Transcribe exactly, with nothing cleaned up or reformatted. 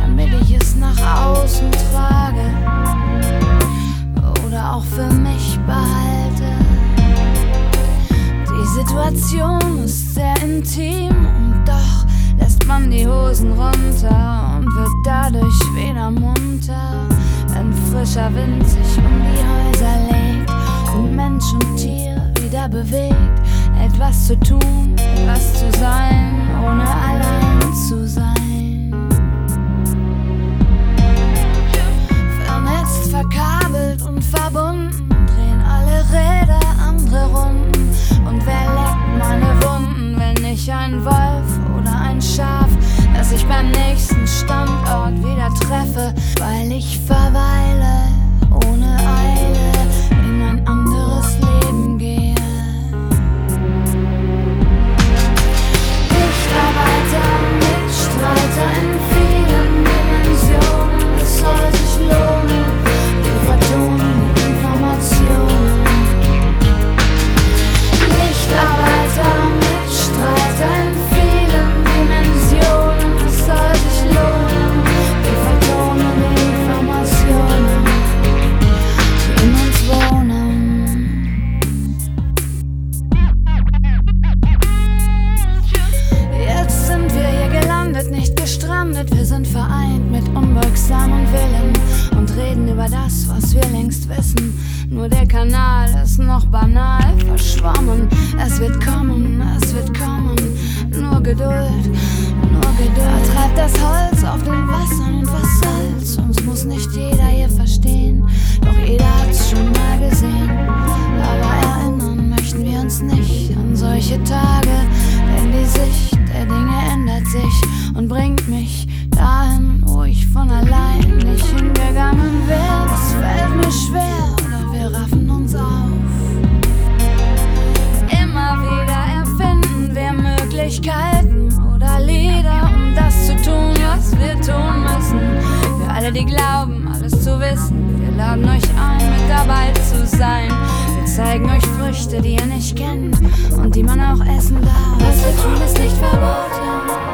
damit ich es nach außen trage oder auch für mich behalte. Die Situation ist sehr intim und doch lässt man die Hosen runter und wird dadurch wieder munter, wenn frischer Wind sich um die Häuser legt und Mensch und Tier wieder bewegt. Etwas zu tun, etwas zu sein, ohne allein zu sein. Vernetzt, verkabelt und verbunden, drehen alle Räder andere Runden. Und wer leckt meine Wunden, wenn ich ein Wolf oder ein Schaf, das ich beim nächsten Standort wieder treffe, weil ich verweile, ohne Eile in ein anderes Leben gehe. Lichtarbeiter, Mitstreiter in vielen Dimensionen, es soll sich lohnen, wir vertonen die Informationen. Lichtarbeiter, Mitstreiter in vielen Dimensionen, es soll sich lohnen, wir vertonen die Informationen, die in uns wohnen. Jetzt sind wir hier gelandet, nicht gestrandet, wir sind vereint mit unbeugsamen Willen und reden über das, was wir längst wissen. Nur der Kanal ist noch banal verschwommen. Es wird kommen, es wird kommen. Nur Geduld, nur Geduld. Treibt das Holz auf den Wassern und was soll's? Uns muss nicht jeder hier verstehen, doch jeder hat's schon mal gesehen. Aber erinnern möchten wir uns nicht an solche Tage, denn die Sicht der Dinge ändert sich und bringt mich dahin, wo ich von allein nicht hingegangen wäre. Es fällt mir schwer, oder wir raffen uns auf. Immer wieder erfinden wir Möglichkeiten oder Lieder, um das zu tun, was wir tun müssen. Für alle, die glauben, alles zu wissen, wir laden euch ein, mit dabei zu sein. Wir zeigen euch Früchte, die ihr nicht kennt und die man auch essen darf. Was wir tun, ist nicht verboten.